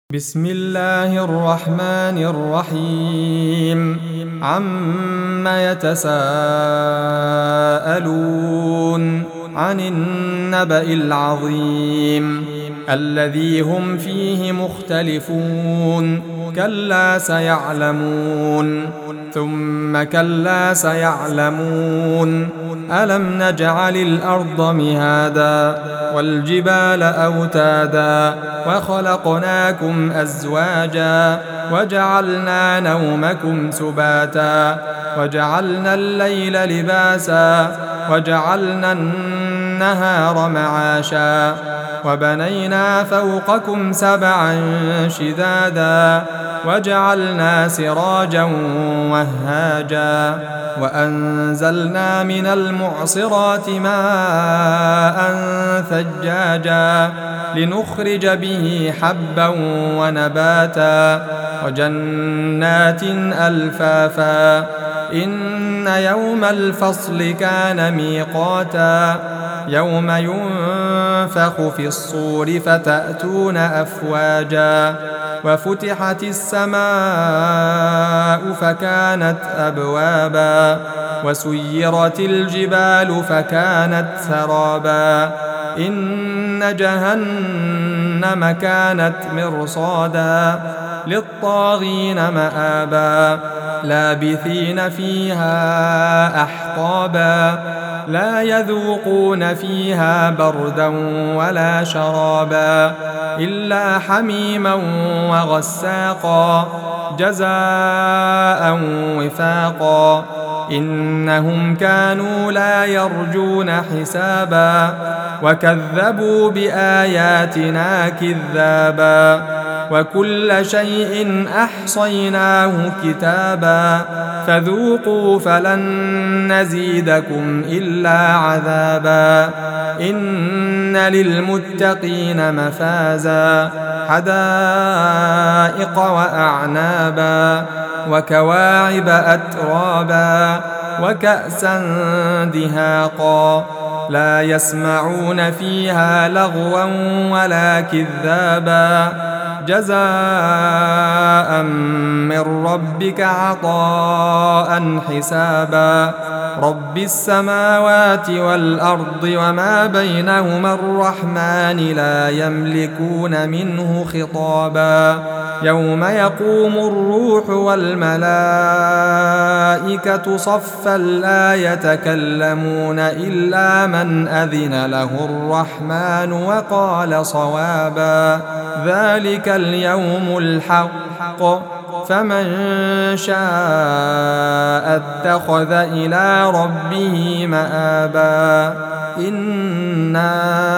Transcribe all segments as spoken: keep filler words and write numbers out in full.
بسم الله الرحمن الرحيم عم يتساءلون عن النبأ العظيم الذي هم فيه مختلفون كلا سيعلمون ثم كلا سيعلمون ألم نجعل الأرض مهادا والجبال أوتادا وخلقناكم أزواجا وجعلنا نومكم سباتا وجعلنا الليل لباسا وجعلنا النهار معاشا وبنينا فوقكم سبعا شدادا وجعلنا سراجا وهاجا وأنزلنا من المعصرات ماء ثجاجا لنخرج به حبا ونباتا وجنات ألفافا إن يوم الفصل كان ميقاتا يوم ينفخ في الصور فتأتون أفواجا وفتحت السماء فكانت أبوابا وسيرت الجبال فكانت سرابا إن جهنم كانت مرصادا للطاغين مآبا لابثين فيها أحقابا لا يذوقون فيها بردا ولا شرابا إلا حميما وغساقا جزاء وفاقا إنهم كانوا لا يرجون حسابا وكذبوا بآياتنا كذابا وكل شيء أحصيناه كتابا فذوقوا فلن نزيدكم إلا عذابا إن للمتقين مفازا حدائق وأعنابا وكواعب أترابا وكأسا دهاقا لا يسمعون فيها لغوا ولا كذابا جزاء من ربك عطاء حسابا رب السماوات والأرض وما بينهما الرحمن لا يملكون منه خطابا يوم يقوم الروح والملائكة صفا لا يتكلمون إلا من أذن له الرحمن وقال صوابا ذلك اليوم الحق فمن شاء اتخذ إلى ربه مآبا إنا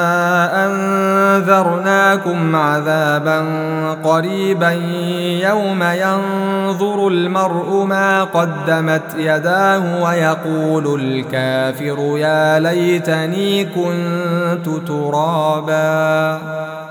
أنذرناكم عذابا قريبا يوم ينظر المرء ما قدمت يداه ويقول الكافر يا ليتني كنت ترابا.